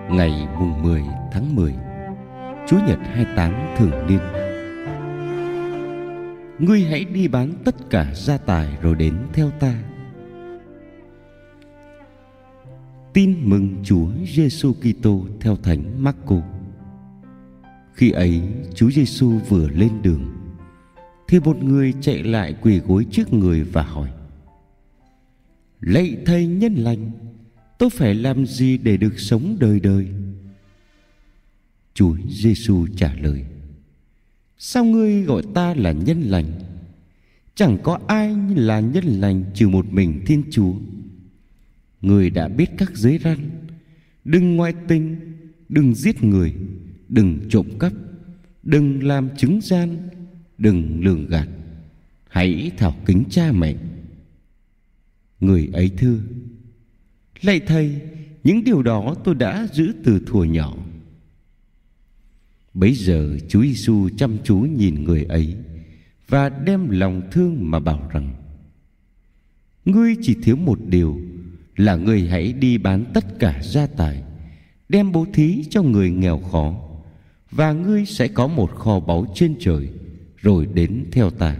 Ngày mùng 10 tháng 10, Chúa Nhật 28 thường niên. Ngươi hãy đi bán tất cả gia tài rồi đến theo ta. Tin mừng Chúa Giêsu Kitô theo Thánh Mác-cô. Khi ấy Chúa Giêsu vừa lên đường thì một người chạy lại quỳ gối trước người và hỏi: Lạy Thầy nhân lành, tôi phải làm gì để được sống đời đời? Chúa Giêsu trả lời: Sao ngươi gọi ta là nhân lành? Chẳng có ai là nhân lành trừ một mình Thiên Chúa. Ngươi đã biết các giới răn: đừng ngoại tình, đừng giết người, đừng trộm cắp, đừng làm chứng gian, đừng lường gạt, hãy thảo kính cha mẹ. Người ấy thưa: Lạy Thầy, những điều đó tôi đã giữ từ thuở nhỏ. Bấy giờ Chúa Giêsu chăm chú nhìn người ấy và đem lòng thương mà bảo rằng: Ngươi chỉ thiếu một điều, là ngươi hãy đi bán tất cả gia tài, đem bố thí cho người nghèo khó, và ngươi sẽ có một kho báu trên trời, rồi đến theo ta.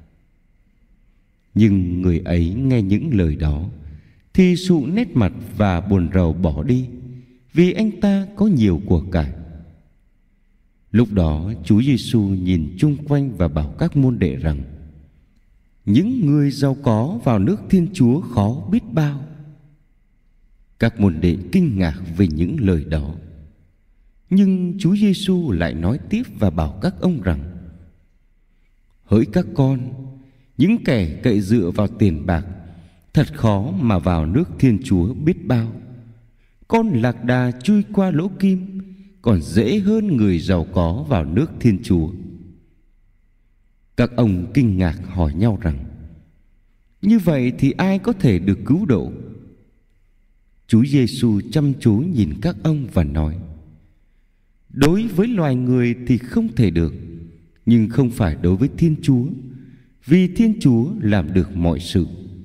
Nhưng người ấy nghe những lời đó thì sụ nét mặt và buồn rầu bỏ đi, vì anh ta có nhiều của cải. Lúc đó Chúa Giêsu nhìn chung quanh và bảo các môn đệ rằng: Những người giàu có vào nước Thiên Chúa khó biết bao. Các môn đệ kinh ngạc vì những lời đó. Nhưng Chúa Giêsu lại nói tiếp và bảo các ông rằng: Hỡi các con, những kẻ cậy dựa vào tiền bạc thật khó mà vào nước Thiên Chúa biết bao. Con lạc đà chui qua lỗ kim còn dễ hơn người giàu có vào nước Thiên Chúa. Các ông kinh ngạc hỏi nhau rằng: Như vậy thì ai có thể được cứu độ? Chúa Giêsu chăm chú nhìn các ông và nói: Đối với loài người thì không thể được, nhưng không phải đối với Thiên Chúa, vì Thiên Chúa làm được mọi sự.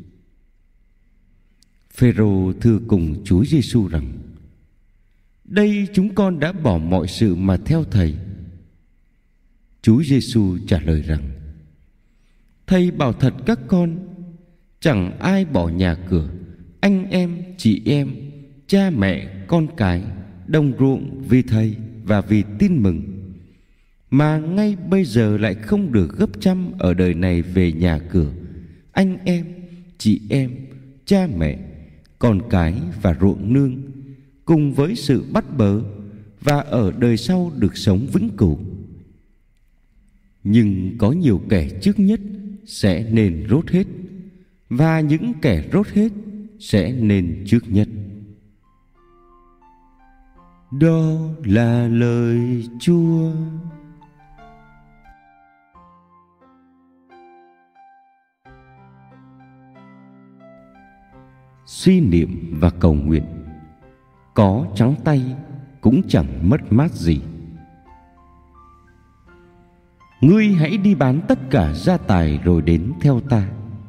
Phêrô thưa cùng Chúa Giêsu rằng: Đây chúng con đã bỏ mọi sự mà theo Thầy. Chúa Giêsu trả lời rằng: Thầy bảo thật các con, chẳng ai bỏ nhà cửa, anh em, chị em, cha mẹ, con cái, đồng ruộng vì Thầy và vì tin mừng, mà ngay bây giờ lại không được gấp trăm ở đời này về nhà cửa, anh em, chị em, cha mẹ, con cái và ruộng nương, cùng với sự bắt bớ, và ở đời sau được sống vĩnh cửu. Nhưng có nhiều kẻ trước nhất sẽ nên rốt hết, và những kẻ rốt hết sẽ nên trước nhất. Đó là lời Chúa. Suy niệm và cầu nguyện. Có trắng tay cũng chẳng mất mát gì. Ngươi hãy đi bán tất cả gia tài rồi đến theo ta.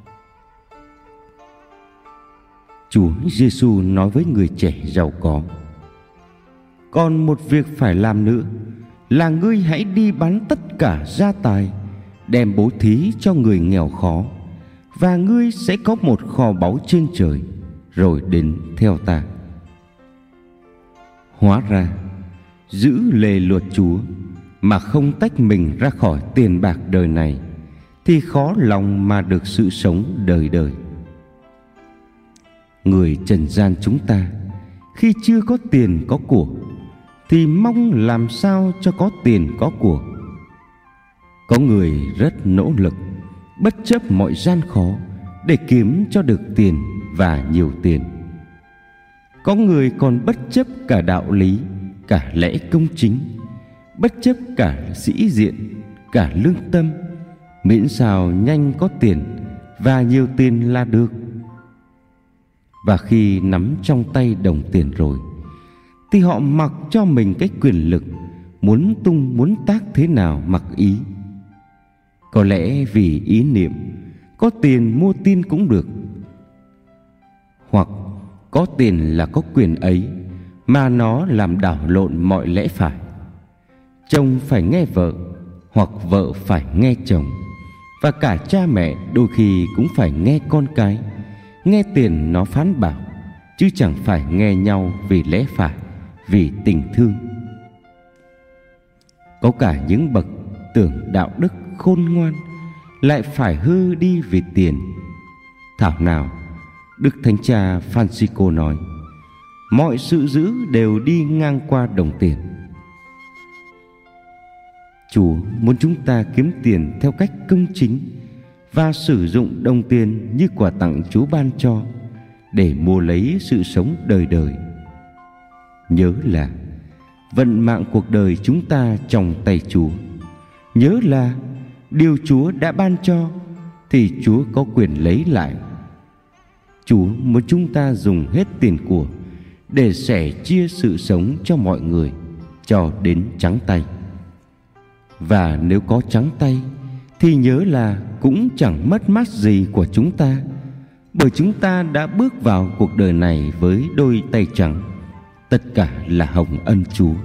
Chúa Giêsu nói với người trẻ giàu có: Còn một việc phải làm nữa, là ngươi hãy đi bán tất cả gia tài, đem bố thí cho người nghèo khó, và ngươi sẽ có một kho báu trên trời, rồi đến theo ta. Hóa ra, giữ lề luật Chúa mà không tách mình ra khỏi tiền bạc đời này thì khó lòng mà được sự sống đời đời. Người trần gian chúng ta khi chưa có tiền có của thì mong làm sao cho có tiền có của. Có người rất nỗ lực, bất chấp mọi gian khó để kiếm cho được tiền và nhiều tiền. Có người còn bất chấp cả đạo lý, cả lẽ công chính, bất chấp cả sĩ diện, cả lương tâm, miễn sao nhanh có tiền và nhiều tiền là được. Và khi nắm trong tay đồng tiền rồi thì họ mặc cho mình cái quyền lực, muốn tung muốn tác thế nào mặc ý. Có lẽ vì ý niệm có tiền mua tin cũng được, hoặc có tiền là có quyền ấy, mà nó làm đảo lộn mọi lẽ phải. Chồng phải nghe vợ, hoặc vợ phải nghe chồng, và cả cha mẹ đôi khi cũng phải nghe con cái, nghe tiền nó phán bảo, chứ chẳng phải nghe nhau vì lẽ phải, vì tình thương. Có cả những bậc tưởng đạo đức khôn ngoan lại phải hư đi vì tiền. Thảo nào Đức Thánh Cha Francisco nói, mọi sự dữ đều đi ngang qua đồng tiền. Chúa muốn chúng ta kiếm tiền theo cách công chính và sử dụng đồng tiền như quà tặng Chúa ban cho để mua lấy sự sống đời đời. Nhớ là vận mạng cuộc đời chúng ta trong tay Chúa. Nhớ là điều Chúa đã ban cho thì Chúa có quyền lấy lại. Chúa muốn chúng ta dùng hết tiền của để sẻ chia sự sống cho mọi người cho đến trắng tay. Và nếu có trắng tay thì nhớ là cũng chẳng mất mát gì của chúng ta, bởi chúng ta đã bước vào cuộc đời này với đôi tay trắng. Tất cả là hồng ân Chúa.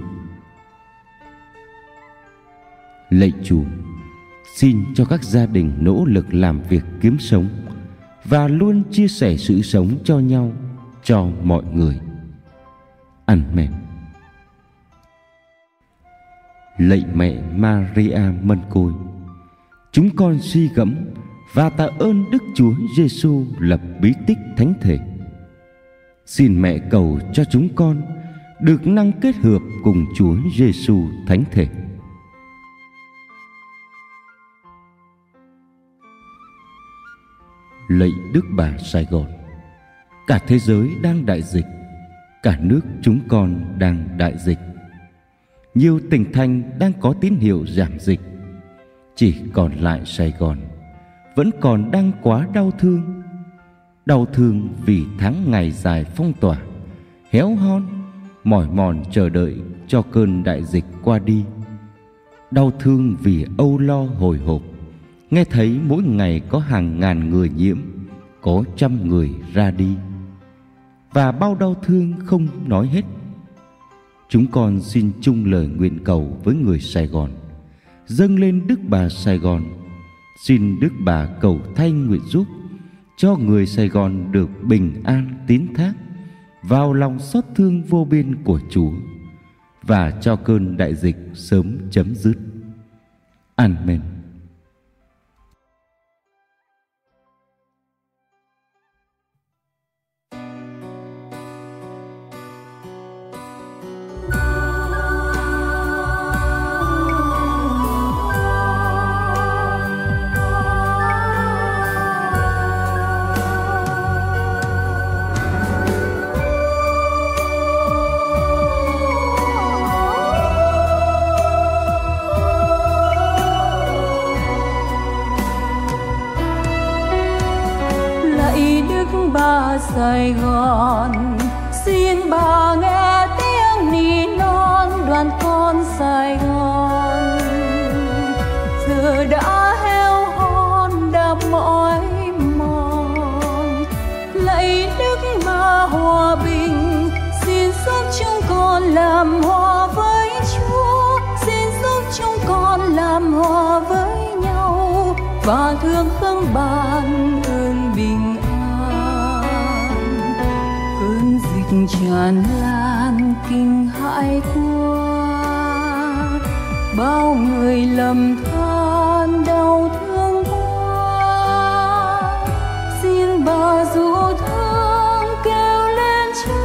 Lạy Chúa, xin cho các gia đình nỗ lực làm việc kiếm sống và luôn chia sẻ sự sống cho nhau, cho mọi người. Amen. Lạy mẹ Maria Mân Côi, chúng con suy gẫm và tạ ơn Đức Chúa Giêsu lập bí tích thánh thể. Xin mẹ cầu cho chúng con được năng kết hợp cùng Chúa Giêsu thánh thể. Lạy Đức Bà Sài Gòn, cả thế giới đang đại dịch, cả nước chúng con đang đại dịch. Nhiều tỉnh thành đang có tín hiệu giảm dịch. Chỉ còn lại Sài Gòn vẫn còn đang quá đau thương. Đau thương vì tháng ngày dài phong tỏa, héo hon, mỏi mòn chờ đợi cho cơn đại dịch qua đi. Đau thương vì âu lo hồi hộp, nghe thấy mỗi ngày có hàng ngàn người nhiễm, có trăm người ra đi. Và bao đau thương không nói hết. Chúng con xin chung lời nguyện cầu với người Sài Gòn, dâng lên Đức Bà Sài Gòn. Xin Đức Bà cầu thay nguyện giúp cho người Sài Gòn được bình an tín thác vào lòng xót thương vô biên của Chúa, và cho cơn đại dịch sớm chấm dứt. Amen. Bà Sài Gòn, xin bà nghe tiếng nỉ non đoàn con Sài Gòn. Giờ đã heo hon đã mỏi mòn, lạy Đức Bà hòa bình, xin giúp chúng con làm hòa với Chúa, xin giúp chúng con làm hòa với nhau và thương khâng ban ơn bình an. Tràn lan kinh hãi qua, bao người lầm than đau thương quá. Xin bà dịu thương kêu lên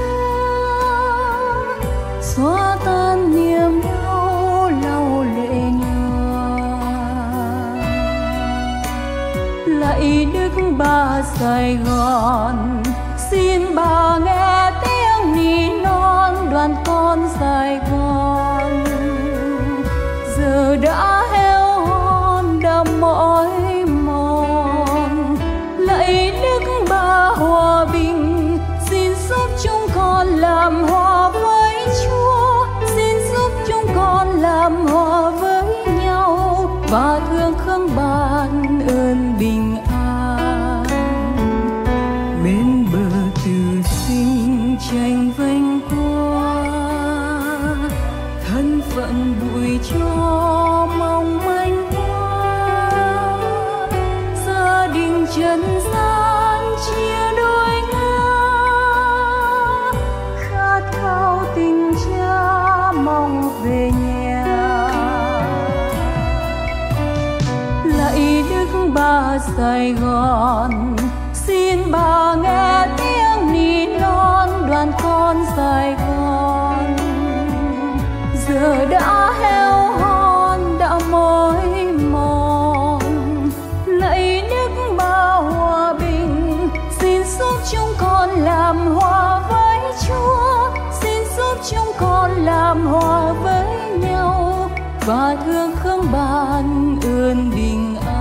Chúa, xóa tan niềm đau lau lệ nhòa. Lạy Đức Bà Sài Gòn, xin bà nghe tiếng nỉ non đoàn con Sài Gòn. Giờ đã heo hon đã mỏi mòn, lạy Đức Bà hòa bình, xin giúp chúng con làm hòa với Chúa, xin giúp chúng con làm hòa với nhau và thương khâng ban ơn bình an. Bên bờ Từ Sinh tranh vênh qua, phận bụi cho mong manh hoa, gia đình trần gian chia đôi ngã, khát khao tình cha mong về nhà. Lạy Đức Bà Sài Gòn, xin bà nghe tiếng nỉ non đoàn con Sài Gòn. Giờ đã heo hon đã mỏi mòn, lạy Đức Bà hòa bình, xin giúp chúng con làm hòa với Chúa, xin giúp chúng con làm hòa với nhau và thương khương ban ơn bình an.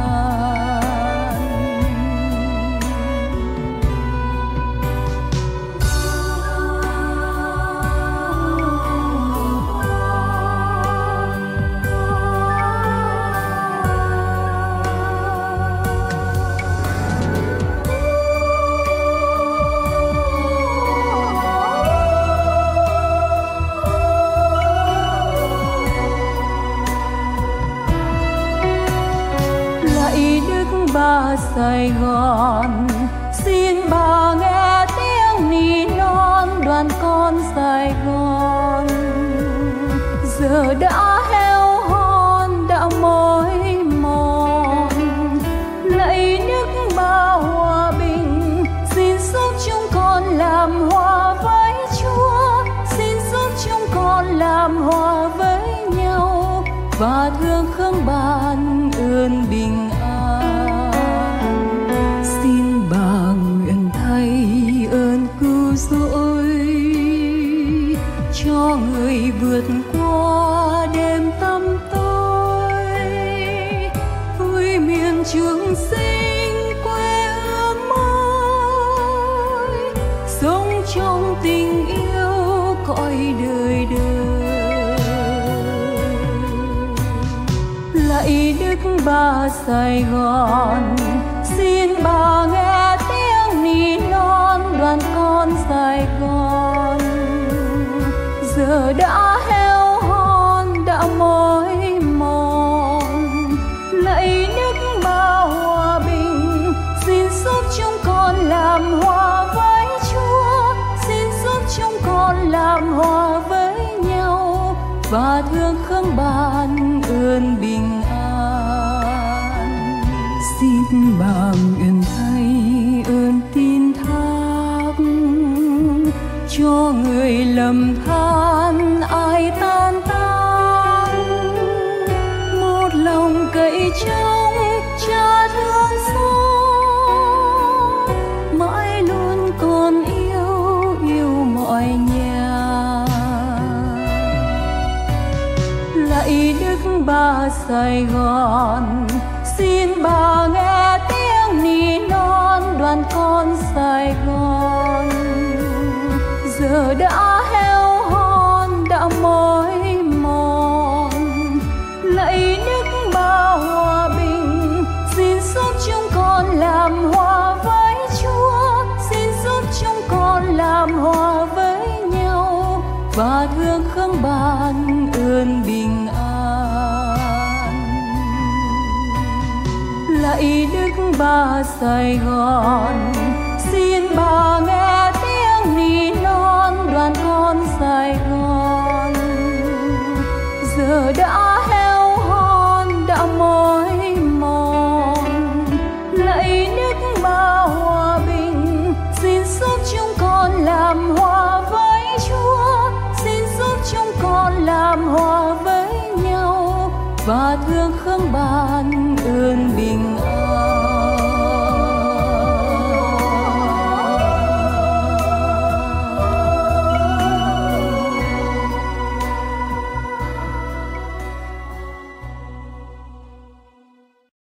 Bà Sài Gòn, xin bà nghe tiếng nỉ non đoàn con Sài Gòn. Giờ đã heo hon đã mỏi mòn, lạy Đức Bà hòa bình, xin giúp chúng con làm hòa với Chúa, xin giúp chúng con làm hòa với nhau và thương khương ban ơn bình an. Rồi cho người vượt qua đêm tăm tối, vui miền trường sinh quê hương mới, sống trong tình yêu cõi đời đời. Lạy Đức Bà Sài Gòn, xin bà nghe tiếng nỉ non đoàn con Sài Gòn. Giờ đã heo hon đã mỏi mòn, lạy Đức Bà hòa bình, xin giúp chúng con làm hòa với Chúa, xin giúp chúng con làm hòa với nhau và thương khương ban ơn bình an. Xin bà nguyện thay ơn tin thác cho người lầm than ai tan tan, một lòng cậy trông Cha thương xót, mãi luôn còn yêu mọi nhà. Lạy Đức Bà Sài Gòn, xin bà nghe tiếng nỉ non đoàn con Sài Gòn. Giờ đã heo hon đã mỏi mòn, lạy Đức Bà hòa bình, xin giúp chúng con làm hòa với Chúa, xin giúp chúng con làm hòa với nhau và thương khương ban ơn bình an. Lạy Đức Bà Sài Gòn, xin bà nghe